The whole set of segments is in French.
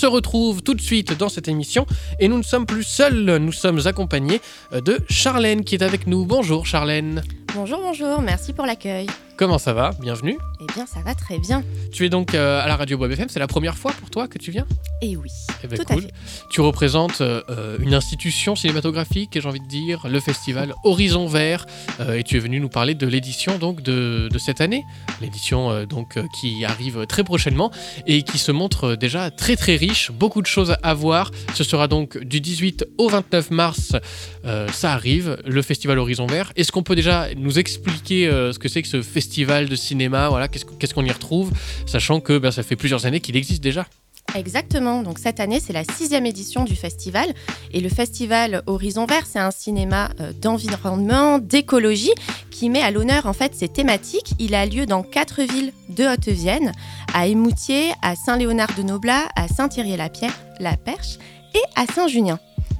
se retrouve tout de suite dans cette émission et nous ne sommes plus seuls, nous sommes accompagnés de Charlène qui est avec nous. Bonjour Charlène. Bonjour, merci pour l'accueil. Comment ça va ? Bienvenue. Eh bien, ça va très bien. Tu es donc à la radio Bob FM, c'est la première fois pour toi que tu viens ? Eh oui, tout cool. à fait. Tu représentes une institution cinématographique, j'ai envie de dire, le festival Horizon Vert, et tu es venu nous parler de l'édition donc de cette année, l'édition qui arrive très prochainement et qui se montre déjà très très riche, beaucoup de choses à voir. Ce sera donc du 18 au 29 mars, ça arrive, le festival Horizon Vert. Est-ce qu'on peut déjà nous expliquer ce que c'est que ce festival de cinéma, voilà, qu'est-ce qu'on y retrouve, sachant que ça fait plusieurs années qu'il existe déjà. Exactement, donc cette année c'est la 6e édition du festival et le festival Horizon Vert c'est un cinéma d'environnement, d'écologie qui met à l'honneur en fait ces thématiques. Il a lieu dans 4 villes de Haute-Vienne, à Émoutier, à Saint-Léonard-de-Noblat, à Saint-Thierry-la-Perche et à Saint-Junien.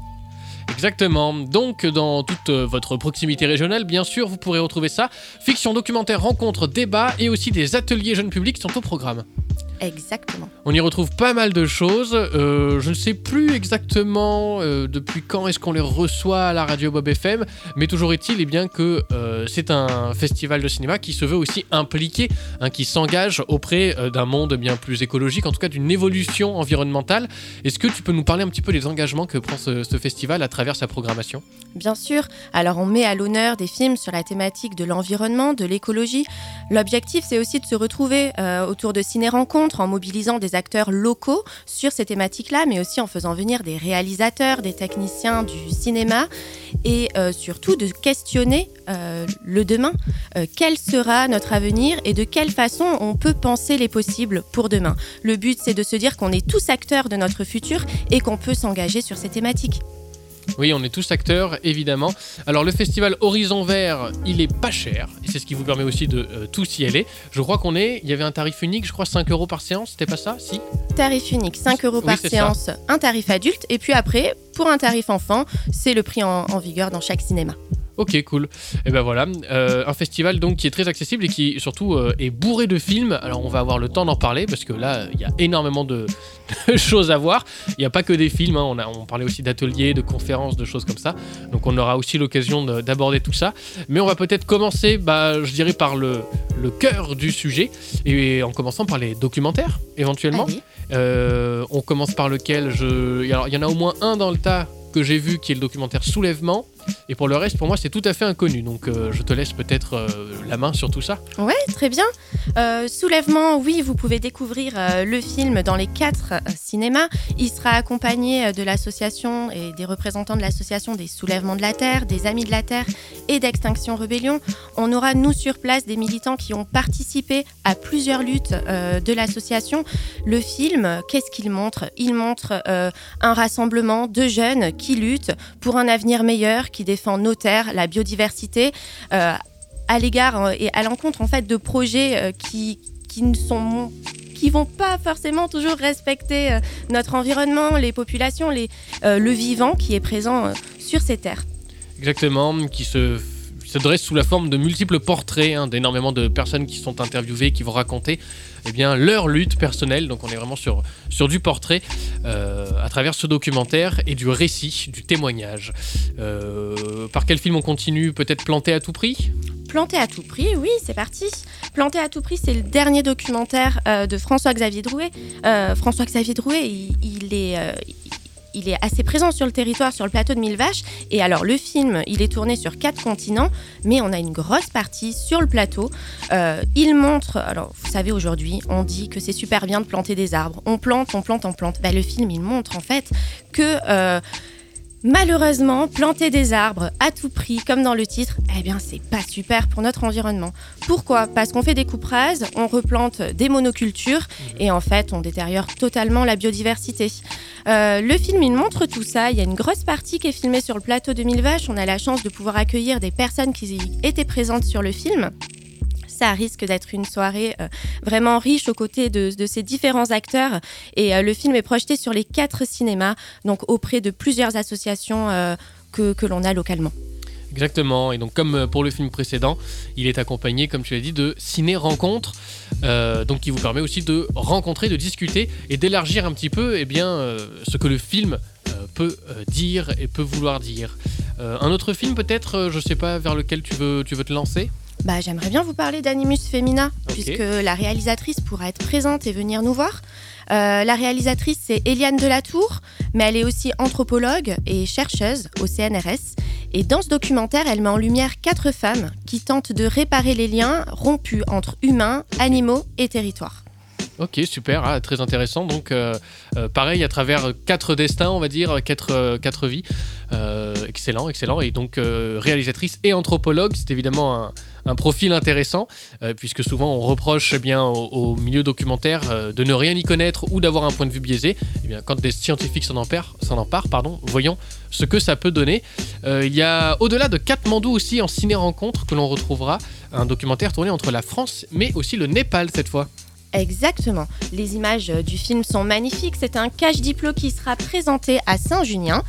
Exactement, donc dans toute votre proximité régionale, bien sûr, vous pourrez retrouver ça. Fiction, documentaire, rencontres, débats et aussi des ateliers jeunes publics sont au programme. Exactement. On y retrouve pas mal de choses. Je ne sais plus exactement depuis quand est-ce qu'on les reçoit à la radio Bob FM, mais toujours est-il bien que c'est un festival de cinéma qui se veut aussi impliqué, qui s'engage auprès d'un monde bien plus écologique, en tout cas d'une évolution environnementale. Est-ce que tu peux nous parler un petit peu des engagements que prend ce festival à travers sa programmation ? Bien sûr. Alors on met à l'honneur des films sur la thématique de l'environnement, de l'écologie. L'objectif c'est aussi de se retrouver autour de ciné-rencontres en mobilisant des acteurs locaux sur ces thématiques-là, mais aussi en faisant venir des réalisateurs, des techniciens du cinéma et surtout de questionner le demain. Quel sera notre avenir et de quelle façon on peut penser les possibles pour demain. Le but, c'est de se dire qu'on est tous acteurs de notre futur et qu'on peut s'engager sur ces thématiques. Oui, on est tous acteurs, évidemment. Alors, le festival Horizon Vert, il est pas cher. Et c'est ce qui vous permet aussi de tous y aller. Je crois il y avait un tarif unique, je crois 5 € par séance, c'était pas ça ? Si ? Tarif unique, 5 € par séance, ça. Un tarif adulte. Et puis après, pour un tarif enfant, c'est le prix en vigueur dans chaque cinéma. Ok, cool. Et ben voilà, un festival donc qui est très accessible et qui surtout est bourré de films. Alors on va avoir le temps d'en parler parce que là il y a énormément de choses à voir. Il n'y a pas que des films, on parlait aussi d'ateliers, de conférences, de choses comme ça. Donc on aura aussi l'occasion d'aborder tout ça. Mais on va peut-être commencer, je dirais par le cœur du sujet et en commençant par les documentaires éventuellement. On commence par lequel Alors il y en a au moins un dans le tas que j'ai vu qui est le documentaire Soulèvement. Et pour le reste, pour moi, c'est tout à fait inconnu. Donc, je te laisse peut-être la main sur tout ça. Ouais, très bien. Soulèvement, oui, vous pouvez découvrir le film dans les 4 cinémas. Il sera accompagné de l'association et des représentants de l'association des Soulèvements de la Terre, des Amis de la Terre et d'Extinction Rebellion. On aura, nous, sur place, des militants qui ont participé à plusieurs luttes de l'association. Le film, qu'est-ce qu'il montre ? Il montre un rassemblement de jeunes qui luttent pour un avenir meilleur, qui défend nos terres, la biodiversité, à l'égard et à l'encontre en fait de projets qui vont pas forcément toujours respecter notre environnement, les populations, le vivant qui est présent sur ces terres. Exactement, qui se dresse sous la forme de multiples portraits d'énormément de personnes qui sont interviewées, qui vont raconter leur lutte personnelle. Donc on est vraiment sur du portrait à travers ce documentaire et du récit, du témoignage. Par quel film on continue ? Peut-être Planté à tout prix ? Planté à tout prix, oui, c'est parti. Planté à tout prix, c'est le dernier documentaire de François-Xavier Drouet. François-Xavier Drouet, il est assez présent sur le territoire, sur le plateau de Mille Vaches. Et alors, le film, il est tourné sur 4 continents, mais on a une grosse partie sur le plateau. Il montre... Alors, vous savez, aujourd'hui, on dit que c'est super bien de planter des arbres. On plante. Le film, il montre, en fait, que... malheureusement, planter des arbres à tout prix, comme dans le titre, c'est pas super pour notre environnement. Pourquoi ? Parce qu'on fait des coupes rases, on replante des monocultures et en fait, on détériore totalement la biodiversité. Le film, il montre tout ça. Il y a une grosse partie qui est filmée sur le plateau de Mille Vaches. On a la chance de pouvoir accueillir des personnes qui étaient présentes sur le film. Ça risque d'être une soirée vraiment riche aux côtés de ces différents acteurs. Et le film est projeté sur les 4 cinémas, donc auprès de plusieurs associations que l'on a localement. Exactement, et donc comme pour le film précédent, il est accompagné, comme tu l'as dit, de ciné-rencontres, donc qui vous permet aussi de rencontrer, de discuter et d'élargir un petit peu ce que le film peut dire et peut vouloir dire. Un autre film peut-être, je sais pas, vers lequel tu veux te lancer ? J'aimerais bien vous parler d'Animus Femina, puisque la réalisatrice pourra être présente et venir nous voir. La réalisatrice, c'est Eliane Delatour, mais elle est aussi anthropologue et chercheuse au CNRS. Et dans ce documentaire, elle met en lumière 4 femmes qui tentent de réparer les liens rompus entre humains, animaux et territoires. Ok, super, très intéressant. Donc, pareil, à travers 4 destins, on va dire, 4 vies. Excellent. Et donc, réalisatrice et anthropologue, c'est évidemment un profil intéressant, puisque souvent on reproche au milieu documentaire de ne rien y connaître ou d'avoir un point de vue biaisé. Eh bien, quand des scientifiques s'en emparent, voyons ce que ça peut donner. Il y a, au-delà de Katmandou aussi, en ciné-rencontre, que l'on retrouvera, un documentaire tourné entre la France, mais aussi le Népal cette fois. Exactement. Les images du film sont magnifiques. C'est un cache-diplôme qui sera présenté à Saint-Junien.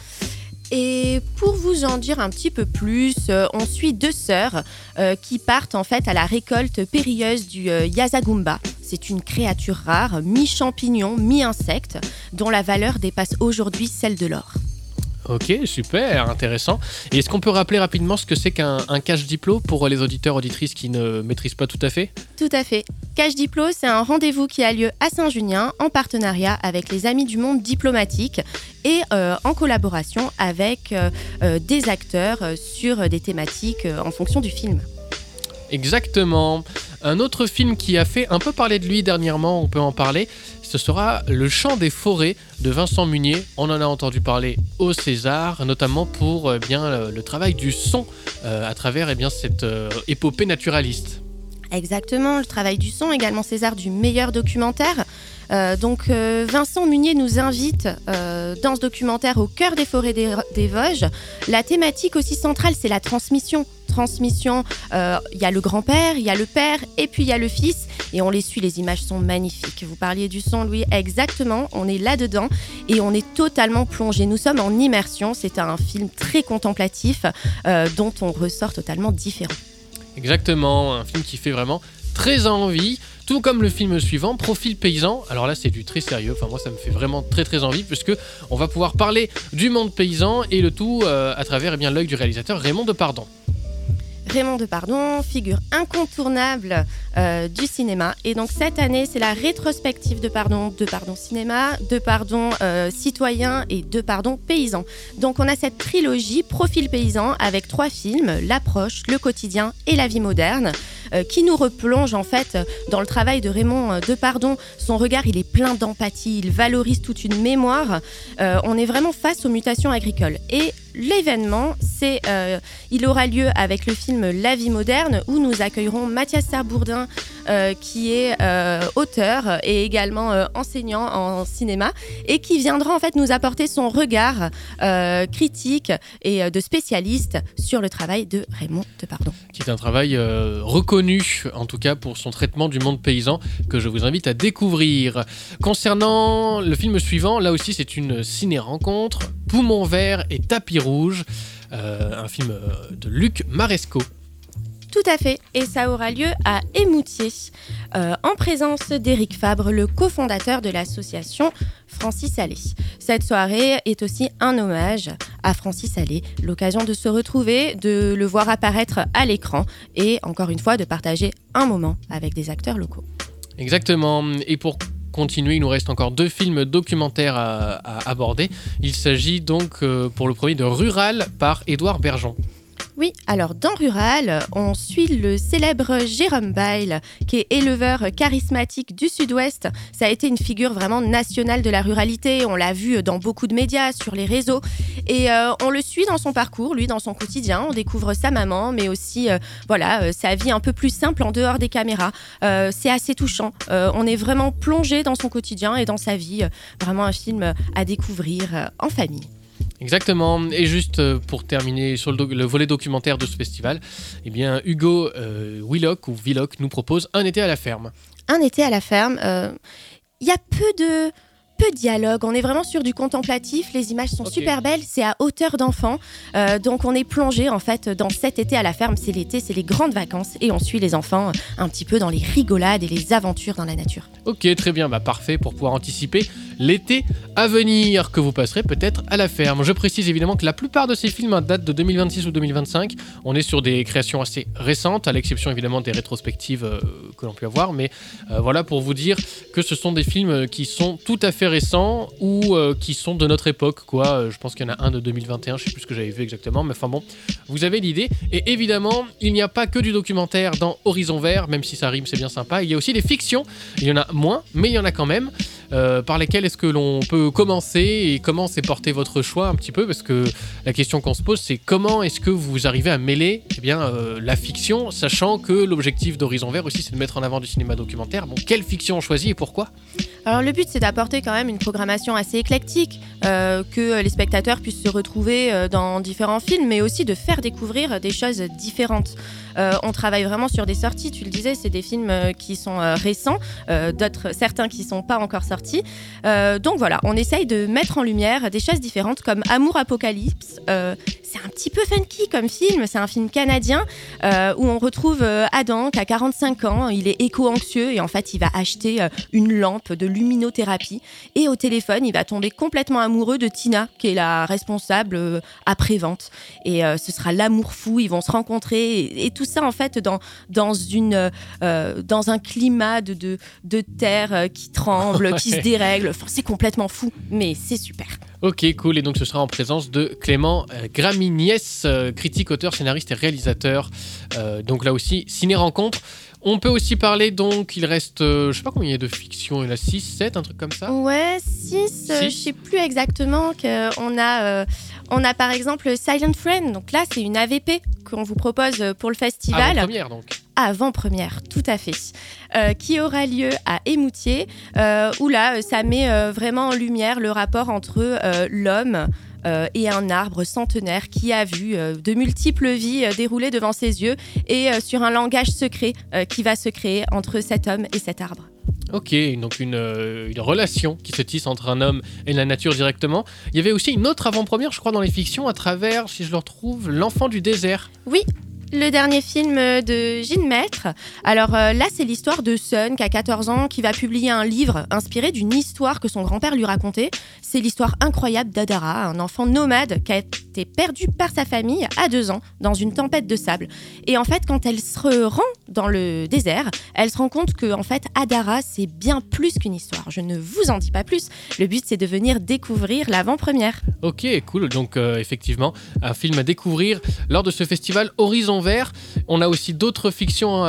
Et pour vous en dire un petit peu plus, on suit 2 sœurs qui partent en fait à la récolte périlleuse du Yazagumba. C'est une créature rare, mi-champignon, mi-insecte, dont la valeur dépasse aujourd'hui celle de l'or. Ok, super, intéressant. Et est-ce qu'on peut rappeler rapidement ce que c'est qu'un cache-diplôme pour les auditeurs, auditrices qui ne maîtrisent pas tout à fait ? Tout à fait. Cache-diplôme, c'est un rendez-vous qui a lieu à Saint-Junien en partenariat avec les Amis du Monde Diplomatique et en collaboration avec des acteurs sur des thématiques en fonction du film. Exactement. Un autre film qui a fait un peu parler de lui dernièrement, on peut en parler, ce sera Le Chant des forêts de Vincent Munier. On en a entendu parler au César, notamment pour le travail du son à travers cette épopée naturaliste. Exactement, le travail du son, également César du meilleur documentaire. Vincent Munier nous invite dans ce documentaire au cœur des forêts des Vosges. La thématique aussi centrale, c'est la transmission. Il y a le grand-père, il y a le père et puis il y a le fils. Et on les suit, les images sont magnifiques. Vous parliez du son, Louis, exactement. On est là-dedans et on est totalement plongé. Nous sommes en immersion. C'est un film très contemplatif dont on ressort totalement différent. Exactement, un film qui fait vraiment très envie, tout comme le film suivant, Profil paysan. Alors là, c'est du très sérieux, moi ça me fait vraiment très très envie, puisque on va pouvoir parler du monde paysan et le tout à travers l'œil du réalisateur Raymond Depardon. Raymond Depardon, figure incontournable du cinéma. Et donc cette année, c'est la rétrospective Depardon cinéma, Depardon citoyen et Depardon paysan. Donc on a cette trilogie Profil paysan avec 3 films, L'approche, Le quotidien et La vie moderne, qui nous replonge en fait dans le travail de Raymond Depardon. Son regard, il est plein d'empathie, il valorise toute une mémoire. On est vraiment face aux mutations agricoles. Et l'événement, il aura lieu avec le film La vie moderne, où nous accueillerons Mathias Sarbourdin, qui est auteur et également enseignant en cinéma, et qui viendra en fait nous apporter son regard critique et de spécialiste sur le travail de Raymond Depardon. Qui est un travail reconnu, en tout cas pour son traitement du monde paysan, que je vous invite à découvrir. Concernant le film suivant, là aussi c'est une ciné-rencontre, Poumon vert et tapis rouge, un film de Luc Maresco. Tout à fait, et ça aura lieu à Émoutier, en présence d'Éric Fabre, le cofondateur de l'association Francis Allais. Cette soirée est aussi un hommage à Francis Allais, l'occasion de se retrouver, de le voir apparaître à l'écran et encore une fois de partager un moment avec des acteurs locaux. Exactement, et pour continuer, il nous reste encore 2 films documentaires à aborder. Il s'agit donc pour le premier de Rural par Édouard Bergeon. Oui, alors dans Rural, on suit le célèbre Jérôme Bail, qui est éleveur charismatique du Sud-Ouest. Ça a été une figure vraiment nationale de la ruralité. On l'a vu dans beaucoup de médias, sur les réseaux. Et on le suit dans son parcours, lui, dans son quotidien. On découvre sa maman, mais aussi sa vie un peu plus simple en dehors des caméras. C'est assez touchant. On est vraiment plongé dans son quotidien et dans sa vie. Vraiment un film à découvrir en famille. Exactement, et juste pour terminer sur le volet documentaire de ce festival, Hugo Willock nous propose Un été à la ferme. Un été à la ferme, y a peu peu de dialogue, on est vraiment sur du contemplatif, les images sont super belles, c'est à hauteur d'enfant, donc on est plongé en fait dans cet été à la ferme, c'est l'été, c'est les grandes vacances et on suit les enfants un petit peu dans les rigolades et les aventures dans la nature. Ok, très bien, parfait pour pouvoir anticiper l'été à venir que vous passerez peut-être à la ferme. Je précise évidemment que la plupart de ces films datent de 2026 ou 2025. On est sur des créations assez récentes, à l'exception évidemment des rétrospectives que l'on peut avoir, mais voilà pour vous dire que ce sont des films qui sont tout à fait récents ou qui sont de notre époque, quoi. Je pense qu'il y en a un de 2021, je sais plus ce que j'avais vu exactement, mais enfin bon, vous avez l'idée. Et évidemment, il n'y a pas que du documentaire dans Horizon Vert, même si ça rime, c'est bien sympa. Il y a aussi des fictions, il y en a moins, mais il y en a quand même. Par lesquelles est-ce que l'on peut commencer et comment s'est porté votre choix un petit peu, parce que la question qu'on se pose, c'est comment est-ce que vous arrivez à mêler la fiction, sachant que l'objectif d'Horizon Vert aussi c'est de mettre en avant du cinéma documentaire. Bon, quelle fiction on choisit et pourquoi ? Alors le but c'est d'apporter quand même une programmation assez éclectique, que les spectateurs puissent se retrouver dans différents films, mais aussi de faire découvrir des choses différentes. On travaille vraiment sur des sorties, tu le disais, c'est des films qui sont récents, certains qui ne sont pas encore sortis. Donc voilà, on essaye de mettre en lumière des choses différentes comme Amour Apocalypse. C'est un petit peu funky comme film, c'est un film canadien où on retrouve Adam qui a 45 ans, il est éco-anxieux et en fait il va acheter une lampe de luminothérapie et au téléphone il va tomber complètement amoureux de Tina qui est la responsable après-vente et ce sera l'amour fou, ils vont se rencontrer et tout ça en fait dans un climat de terre qui tremble, qui se dérègle, enfin, c'est complètement fou mais c'est super. Ok, cool. Et donc ce sera en présence de Clément Gramigniès, critique, auteur, scénariste et réalisateur. Donc là aussi, ciné-rencontre. On peut aussi parler, donc, il reste, je sais pas combien il y a de fiction, il y en a 6, 7, un truc comme ça ? Ouais, 6, je sais plus exactement. On a par exemple Silent Friend, donc là c'est une AVP qu'on vous propose pour le festival. Avant-première donc. Avant-première, tout à fait, qui aura lieu à Émoutier, où là, ça met vraiment en lumière le rapport entre l'homme et un arbre centenaire qui a vu de multiples vies dérouler devant ses yeux et sur un langage secret qui va se créer entre cet homme et cet arbre. Ok, donc une relation qui se tisse entre un homme et la nature directement. Il y avait aussi une autre avant-première, je crois, dans les fictions, à travers, si je le retrouve, L'Enfant du désert. Oui, le dernier film de Gilles Maître. Alors là, c'est l'histoire de Sun, qui a 14 ans, qui va publier un livre inspiré d'une histoire que son grand-père lui racontait. C'est l'histoire incroyable d'Adara, un enfant nomade qui a été perdu par sa famille à 2 ans dans une tempête de sable. Et en fait, quand elle se rend dans le désert, elle se rend compte que en fait, Adara, c'est bien plus qu'une histoire. Je ne vous en dis pas plus. Le but, c'est de venir découvrir l'avant-première. Ok, cool. Donc effectivement, un film à découvrir lors de ce festival Horizon Vert. On a aussi d'autres fictions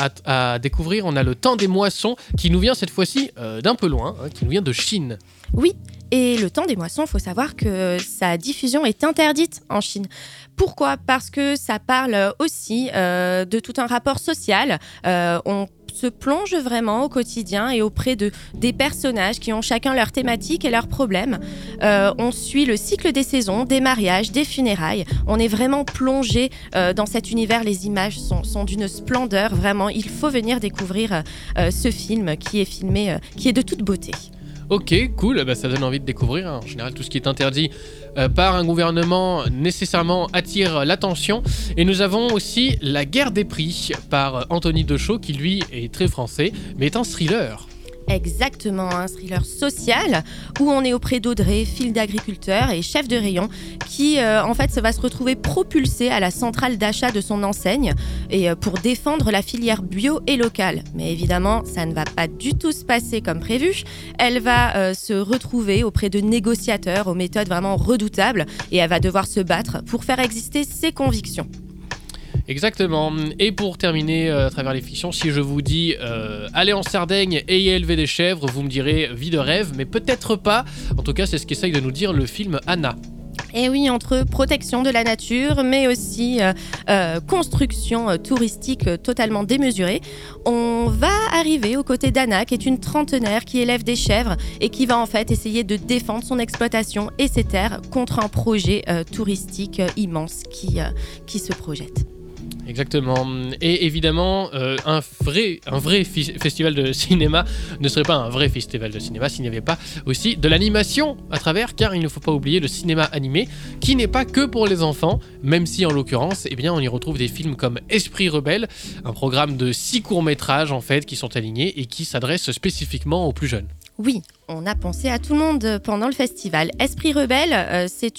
à découvrir. On a Le Temps des moissons qui nous vient cette fois-ci d'un peu loin, qui nous vient de Chine. Oui, et Le Temps des moissons, il faut savoir que sa diffusion est interdite en Chine. Pourquoi ? Parce que ça parle aussi de tout un rapport social. On se plonge vraiment au quotidien et auprès des personnages qui ont chacun leur thématique et leurs problèmes. On suit le cycle des saisons, des mariages, des funérailles. On est vraiment plongé dans cet univers. Les images sont d'une splendeur. Vraiment, il faut venir découvrir ce film qui est de toute beauté. Ok, cool, ça donne envie de découvrir. En général, tout ce qui est interdit par un gouvernement nécessairement attire l'attention. Et nous avons aussi La guerre des prix par Anthony Deschaux, qui lui est très français, mais est un thriller. Exactement, un thriller social où on est auprès d'Audrey, fille d'agriculteur et chef de rayon, qui en fait va se retrouver propulsée à la centrale d'achat de son enseigne et pour défendre la filière bio et locale. Mais évidemment, ça ne va pas du tout se passer comme prévu. Elle va se retrouver auprès de négociateurs aux méthodes vraiment redoutables et elle va devoir se battre pour faire exister ses convictions. Exactement. Et pour terminer à travers les fictions, si je vous dis allez en Sardaigne et y élever des chèvres, vous me direz vie de rêve, mais peut-être pas. En tout cas, c'est ce qu'essaye de nous dire le film Anna. Et oui, entre protection de la nature, mais aussi construction touristique totalement démesurée, on va arriver aux côtés d'Anna, qui est une trentenaire qui élève des chèvres et qui va en fait essayer de défendre son exploitation et ses terres contre un projet touristique immense qui se projette. Exactement. Et évidemment, un vrai festival de cinéma ne serait pas un vrai festival de cinéma s'il n'y avait pas aussi de l'animation à travers, car il ne faut pas oublier le cinéma animé, qui n'est pas que pour les enfants, même si en l'occurrence, eh bien, on y retrouve des films comme Esprit Rebelle, un programme de 6 courts-métrages en fait qui sont alignés et qui s'adressent spécifiquement aux plus jeunes. Oui, on a pensé à tout le monde pendant le festival. Esprit Rebelle, c'est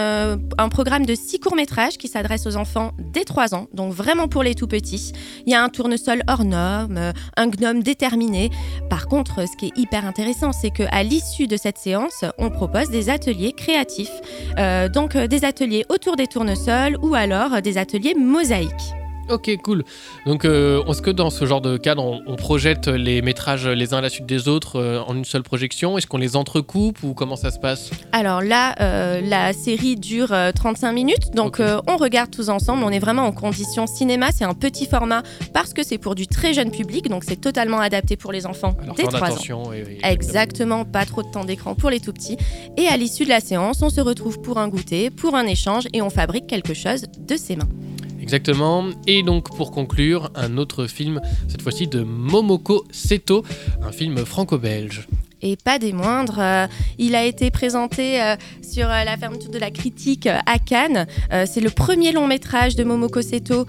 un programme de 6 courts-métrages qui s'adresse aux enfants dès 3 ans, donc vraiment pour les tout-petits. Il y a un tournesol hors norme, un gnome déterminé. Par contre, ce qui est hyper intéressant, c'est qu'à l'issue de cette séance, on propose des ateliers créatifs. Donc des ateliers autour des tournesols ou alors des ateliers mosaïques. Ok, cool. Donc, est-ce que dans ce genre de cadre, on projette les métrages les uns à la suite des autres en une seule projection ? Est-ce qu'on les entrecoupe ou comment ça se passe ? Alors là, la série dure 35 minutes, donc on regarde tous ensemble. On est vraiment en condition cinéma. C'est un petit format parce que c'est pour du très jeune public, donc c'est totalement adapté pour les enfants dès 3 ans. Oui, exactement, pas trop de temps d'écran pour les tout-petits. Et à l'issue de la séance, on se retrouve pour un goûter, pour un échange et on fabrique quelque chose de ses mains. Exactement. Et donc pour conclure, un autre film, cette fois-ci de Momoko Seto, un film franco-belge. Et pas des moindres, il a été présenté sur la fermeture de la critique à Cannes. C'est le premier long métrage de Momoko Seto,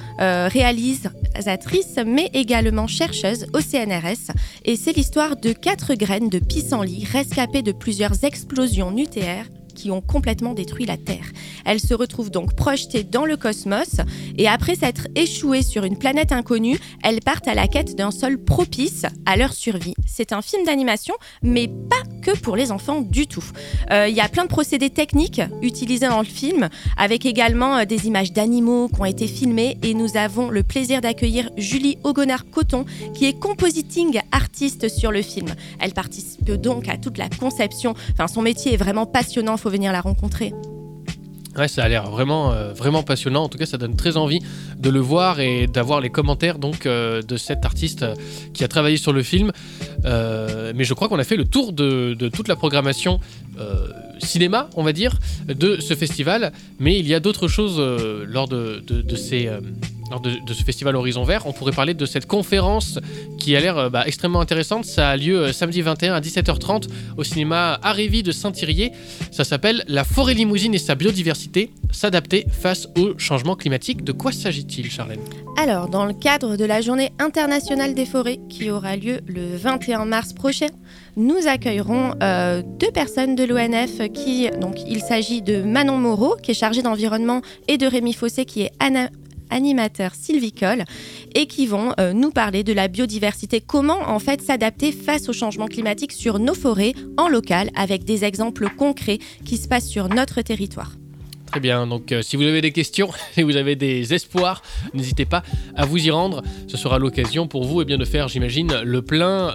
réalisatrice mais également chercheuse au CNRS. Et c'est l'histoire de 4 graines de pissenlit rescapées de plusieurs explosions nucléaires qui ont complètement détruit la Terre. Elles se retrouvent donc projetées dans le cosmos et après s'être échouées sur une planète inconnue, elles partent à la quête d'un sol propice à leur survie. C'est un film d'animation, mais pas que pour les enfants du tout. Il y a plein de procédés techniques utilisés dans le film, avec également des images d'animaux qui ont été filmées et nous avons le plaisir d'accueillir Julie Augonard-Coton, qui est compositing artiste sur le film. Elle participe donc à toute la conception. Enfin, son métier est vraiment passionnant, il faut venir la rencontrer. Ouais, ça a l'air vraiment passionnant. En tout cas, ça donne très envie de le voir et d'avoir les commentaires donc, de cet artiste qui a travaillé sur le film. Mais je crois qu'on a fait le tour de toute la programmation cinéma, on va dire, de ce festival. Mais il y a d'autres choses lors de ce festival Horizon Vert. On pourrait parler de cette conférence qui a l'air extrêmement intéressante. Ça a lieu samedi 21 à 17h30 au cinéma Arévi de Saint-Thirier. Ça s'appelle « La forêt limousine et sa biodiversité, s'adapter face au changement climatique ». De quoi s'agit-il, Charlène ? Alors, dans le cadre de la Journée internationale des forêts qui aura lieu le 21 mars prochain, nous accueillerons 2 personnes de l'ONF. Donc, il s'agit de Manon Moreau, qui est chargée d'environnement, et de Rémi Fossé, qui est animateurs sylvicoles et qui vont nous parler de la biodiversité, comment en fait s'adapter face au changement climatique sur nos forêts en local avec des exemples concrets qui se passent sur notre territoire. Très bien, donc si vous avez des questions, si vous avez des espoirs, n'hésitez pas à vous y rendre. Ce sera l'occasion pour vous de faire, j'imagine, le plein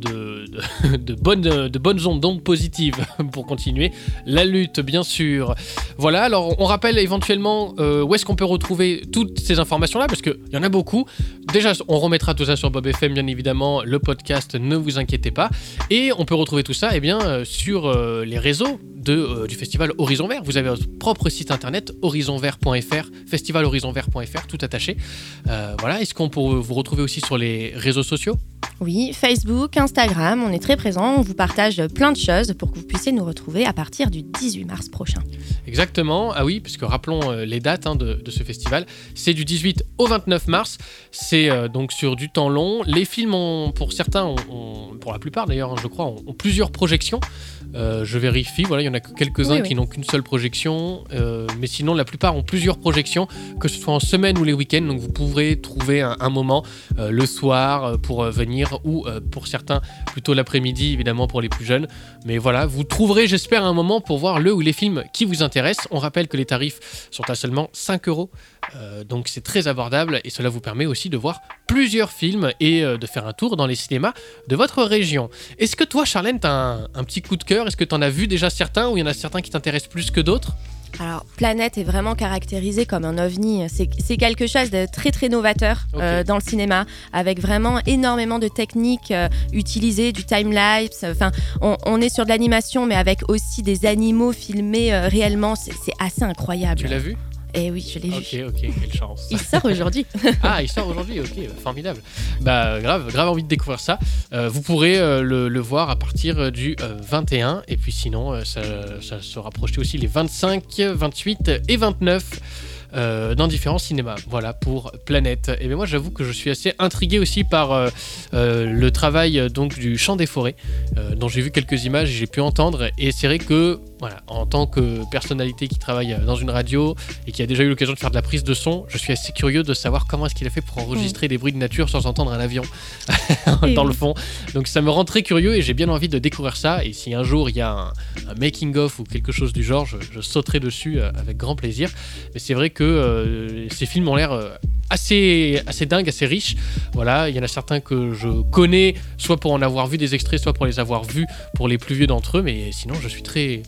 de bonnes ondes positives pour continuer la lutte, bien sûr. Voilà, alors on rappelle éventuellement où est-ce qu'on peut retrouver toutes ces informations-là, parce qu'il y en a beaucoup. Déjà, on remettra tout ça sur Bob FM, bien évidemment, le podcast, ne vous inquiétez pas. Et on peut retrouver tout ça sur les réseaux du festival Horizon Vert. Vous avez votre propre site internet, horizonvert.fr, festivalhorizonvert.fr, tout attaché. Voilà, est-ce qu'on peut vous retrouver aussi sur les réseaux sociaux ? Oui, Facebook, Instagram, on est très présents, on vous partage plein de choses pour que vous puissiez nous retrouver à partir du 18 mars prochain. Exactement, ah oui, puisque rappelons les dates de ce festival, c'est du 18 au 29 mars, c'est donc sur du temps long. Les films, pour certains, pour la plupart d'ailleurs, je crois, ont plusieurs projections. Je vérifie, voilà, il y en a que quelques-uns qui n'ont qu'une seule projection, mais sinon la plupart ont plusieurs projections, que ce soit en semaine ou les week-ends, donc vous pourrez trouver un moment le soir pour venir, ou pour certains plutôt l'après-midi, évidemment pour les plus jeunes, mais voilà, vous trouverez, j'espère, un moment pour voir le ou les films qui vous intéressent. On rappelle que les tarifs sont à seulement 5€, donc c'est très abordable et cela vous permet aussi de voir plusieurs films et de faire un tour dans les cinémas de votre région. Est-ce que toi, Charlène, t'as un petit coup de cœur ? Est-ce que t'en as vu déjà certains, ou il y en a certains qui t'intéressent plus que d'autres ? Alors, Planète est vraiment caractérisé comme un ovni. C'est quelque chose de très très novateur dans le cinéma, avec vraiment énormément de techniques utilisées, du time-lapse. Enfin, on est sur de l'animation, mais avec aussi des animaux filmés réellement. C'est assez incroyable. Tu l'as vu ? Et oui, je l'ai vu. Ok, quelle chance. Il sort aujourd'hui. Ah, il sort aujourd'hui, ok, formidable. Grave envie de découvrir ça. Vous pourrez le voir à partir du 21, et puis sinon, ça sera projeté aussi les 25, 28 et 29 dans différents cinémas. Voilà pour Planète. Et bien moi, j'avoue que je suis assez intrigué aussi par le travail donc du Chant des Forêts, dont j'ai vu quelques images et j'ai pu entendre. Et c'est vrai que, voilà, en tant que personnalité qui travaille dans une radio et qui a déjà eu l'occasion de faire de la prise de son, je suis assez curieux de savoir comment est-ce qu'il a fait pour enregistrer des bruits de nature sans entendre un avion dans le fond. Donc ça me rend très curieux et j'ai bien envie de découvrir ça. Et si un jour il y a un making-of ou quelque chose du genre, je sauterai dessus avec grand plaisir. Mais c'est vrai que ces films ont l'air assez dingues, assez riches. Voilà, il y en a certains que je connais, soit pour en avoir vu des extraits, soit pour les avoir vus pour les plus vieux d'entre eux. Mais sinon, je suis très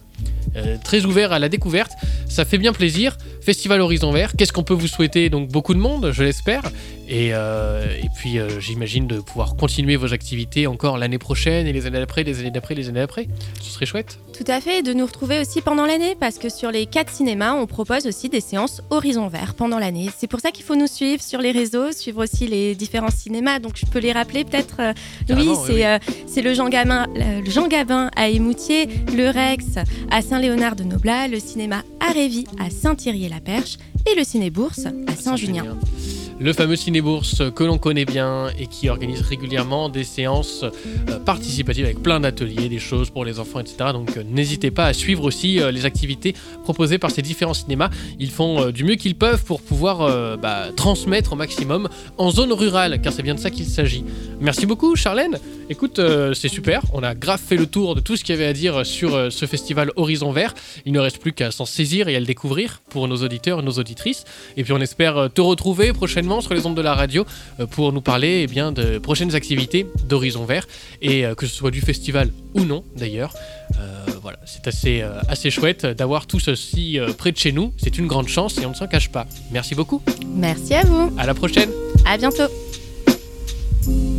ouvert à la découverte. Ça fait bien plaisir. Festival Horizon Vert, qu'est-ce qu'on peut vous souhaiter? Donc beaucoup de monde, je l'espère. Et puis j'imagine de pouvoir continuer vos activités encore l'année prochaine et les années d'après, les années d'après, les années d'après. Ce serait chouette. Tout à fait, et de nous retrouver aussi pendant l'année, parce que sur les 4 cinémas, on propose aussi des séances Horizon Vert pendant l'année. C'est pour ça qu'il faut nous suivre sur les réseaux, suivre aussi les différents cinémas. Donc je peux les rappeler peut-être. Oui, c'est le Jean Gabin à Émoutier, le Rex à Saint-Léonard de Noblat, le cinéma Arévi à Saint-Thierry-la-Perche et le Ciné-Bourse à Saint-Julien. Le fameux Ciné-Bourse que l'on connaît bien et qui organise régulièrement des séances participatives avec plein d'ateliers, des choses pour les enfants, etc. Donc n'hésitez pas à suivre aussi les activités proposées par ces différents cinémas. Ils font du mieux qu'ils peuvent pour pouvoir transmettre au maximum en zone rurale, car c'est bien de ça qu'il s'agit. Merci beaucoup Charlène. Écoute, c'est super, on a grave fait le tour de tout ce qu'il y avait à dire sur ce festival Horizon Vert. Il ne reste plus qu'à s'en saisir et à le découvrir pour nos auditeurs et nos auditrices. Et puis on espère te retrouver prochainement sur les ondes de la radio pour nous parler de prochaines activités d'Horizon Vert, et que ce soit du festival ou non d'ailleurs. Voilà, c'est assez chouette d'avoir tout ceci près de chez nous. C'est une grande chance et on ne s'en cache pas. Merci beaucoup. Merci à vous. À la prochaine. À bientôt.